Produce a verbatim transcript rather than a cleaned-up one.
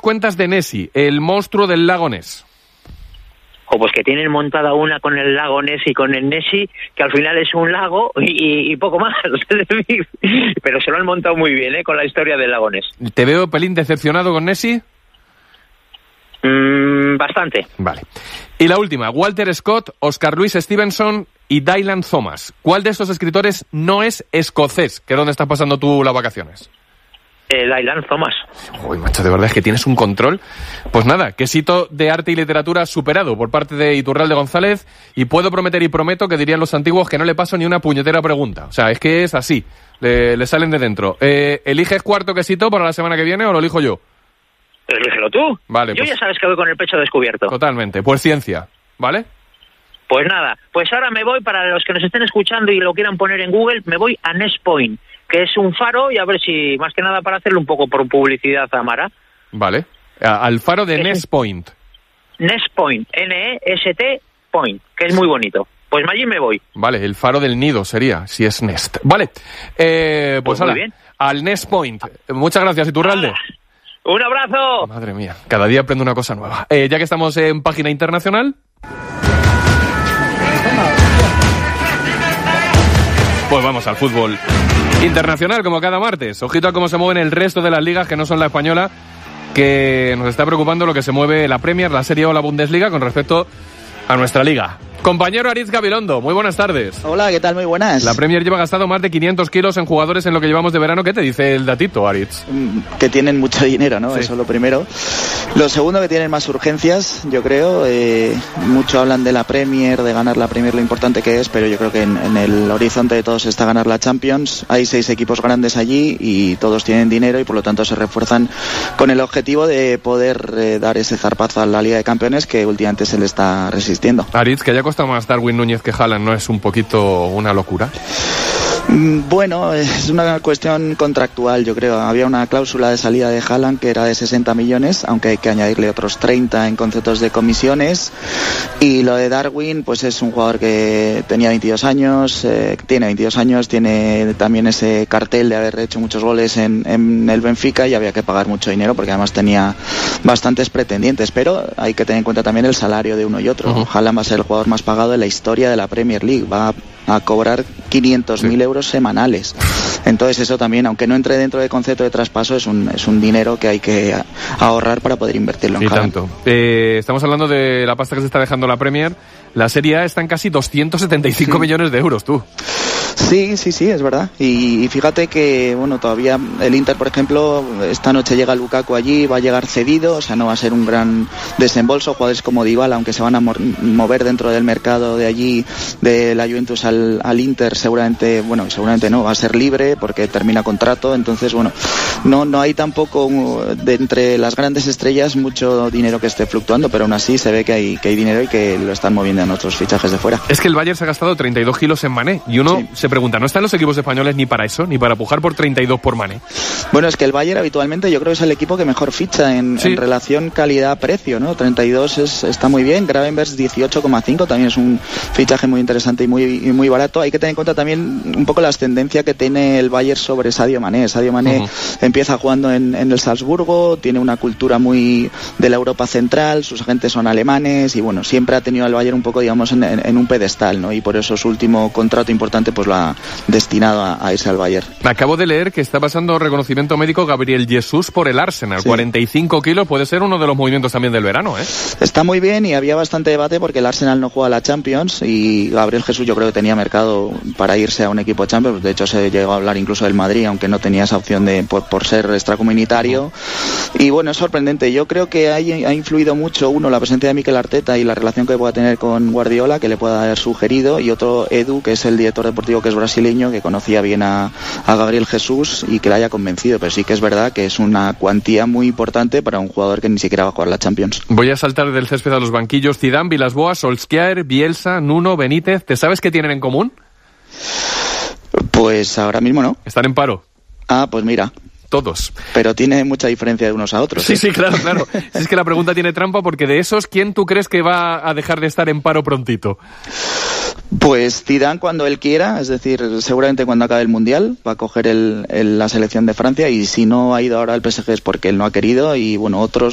cuentas de Nessie, el monstruo del lago Ness? O pues que tienen montada una con el lago Ness y con el Nessie, que al final es un lago y, y poco más. Pero se lo han montado muy bien, ¿eh? Con la historia del lago Ness. ¿Te veo pelín decepcionado con Nessie? Mm, bastante. Vale. Y la última, Walter Scott, Oscar Luis Stevenson y Dylan Thomas. ¿Cuál de estos escritores no es escocés? Que es donde estás pasando tú las vacaciones. Eh, Dylan Thomas. Uy, macho, de verdad es que tienes un control. Pues nada, quesito de arte y literatura superado por parte de Iturralde González, y puedo prometer y prometo que dirían los antiguos que no le paso ni una puñetera pregunta. O sea, es que es así, le, le salen de dentro. Eh, ¿Eliges cuarto quesito para la semana que viene o lo elijo yo? Elígelo tú. Vale, yo pues, ya sabes que voy con el pecho descubierto. Totalmente, pues ciencia, ¿vale? Pues nada, pues ahora me voy, para los que nos estén escuchando y lo quieran poner en Google, me voy a Ness Point, que es un faro, y a ver si, más que nada para hacerle un poco por publicidad a Mara. Vale, al faro de Ness Point. Ness Point, N E S T Point, que es muy bonito. Pues allí me voy. Vale, el faro del nido sería, si es Nest. Vale, eh, pues, pues ahora, al Ness Point. Muchas gracias, Iturralde. ¡Ah! ¡Un abrazo! Madre mía, cada día aprendo una cosa nueva. Eh, ya que estamos en página internacional, pues vamos al fútbol internacional, como cada martes. Ojito a cómo se mueven el resto de las ligas que no son la española, que nos está preocupando lo que se mueve la Premier, la Serie O, la Bundesliga con respecto a nuestra liga. Compañero Aritz Gabilondo, muy buenas tardes. Hola, ¿qué tal? Muy buenas. La Premier lleva gastado más de quinientos kilos en jugadores en lo que llevamos de verano. ¿Qué te dice el datito, Aritz? Que tienen mucho dinero, ¿no? Sí. Eso es lo primero. Lo segundo, que tienen más urgencias, yo creo. Eh, mucho hablan de la Premier, de ganar la Premier, lo importante que es, pero yo creo que en, en el horizonte de todos está ganar la Champions. Hay seis equipos grandes allí y todos tienen dinero y por lo tanto se refuerzan con el objetivo de poder eh, dar ese zarpazo a la Liga de Campeones que últimamente se le está resistiendo. Aritz, que haya costado más Darwin Núñez que Haaland, ¿no es un poquito una locura? Bueno, es una cuestión contractual, yo creo. Había una cláusula de salida de Haaland que era de sesenta millones, aunque hay que añadirle otros treinta en conceptos de comisiones. Y lo de Darwin, pues es un jugador que tenía veintidós años, eh, tiene veintidós años, tiene también ese cartel de haber hecho muchos goles en, en el Benfica y había que pagar mucho dinero porque además tenía bastantes pretendientes. Pero hay que tener en cuenta también el salario de uno y otro. Uh-huh. Haaland va a ser el jugador más pagado de la historia de la Premier League. Va a a cobrar quinientos mil sí. euros semanales. Entonces eso también, aunque no entre dentro del concepto de traspaso, es un, es un dinero que hay que ahorrar para poder invertirlo en y Haaland. tanto. Eh, estamos hablando de la pasta que se está dejando la Premier. La Serie A está en casi doscientos setenta y cinco sí. millones de euros, tú. Sí, sí, sí, es verdad. Y, y fíjate que, bueno, todavía el Inter, por ejemplo, esta noche llega Lukaku allí, va a llegar cedido, o sea, no va a ser un gran desembolso. Jugadores como Dybala, aunque se van a mo- mover dentro del mercado de allí, de la Juventus al, al Inter, seguramente, bueno, seguramente no, va a ser libre porque termina contrato. Entonces, bueno, no, no hay tampoco de entre las grandes estrellas mucho dinero que esté fluctuando, pero aún así se ve que hay, que hay dinero y que lo están moviendo en otros fichajes de fuera. Es que el Bayern se ha gastado treinta y dos kilos en Mané y uno sí. se pregunta, ¿no están los equipos españoles ni para eso, ni para pujar por treinta y dos por Mané? Bueno, es que el Bayern habitualmente yo creo que es el equipo que mejor ficha en, sí. en relación calidad-precio, ¿no? treinta y dos es, está muy bien, Gravenberch dieciocho coma cinco, también es un fichaje muy interesante y muy, y muy barato. Hay que tener en cuenta también un poco la ascendencia que tiene el Bayern sobre Sadio Mané. Sadio Mané uh-huh. empieza jugando en, en el Salzburgo, tiene una cultura muy de la Europa central, sus agentes son alemanes y bueno, siempre ha tenido al Bayern un poco, digamos, en, en, en un pedestal, ¿no? Y por eso su último contrato importante pues lo ha destinado a, a irse al Bayern. Acabo de leer que está pasando reconocimiento médico Gabriel Jesús por el Arsenal. Sí. cuarenta y cinco kilos puede ser uno de los movimientos también del verano, ¿eh? Está muy bien y había bastante debate porque el Arsenal no juega a la Champions y Gabriel Jesús yo creo que tenía mercado para irse a un equipo de Champions. De hecho se llegó a hablar incluso del Madrid, aunque no tenía esa opción de por, por ser extracomunitario. Y bueno, es sorprendente. Yo creo que hay, ha influido mucho, uno, la presencia de Mikel Arteta y la relación que pueda tener con Guardiola, que le pueda haber sugerido, y otro, Edu, que es el director deportivo, que es brasileño, que conocía bien a, a Gabriel Jesús y que le haya convencido. Pero sí que es verdad que es una cuantía muy importante para un jugador que ni siquiera va a jugar la Champions. Voy a saltar del césped a los banquillos. Zidane, Villas-Boas, Solskjaer, Bielsa, Nuno, Benítez. ¿Te sabes qué tienen en común? Pues ahora mismo no. Están en paro. Ah, pues mira. Todos. Pero tiene mucha diferencia de unos a otros. Sí, ¿eh? sí, claro, claro. Es que la pregunta tiene trampa porque de esos, ¿quién tú crees que va a dejar de estar en paro prontito? Pues Zidane cuando él quiera, es decir, seguramente cuando acabe el Mundial va a coger el, el, la selección de Francia y si no ha ido ahora al P S G es porque él no ha querido y bueno, otros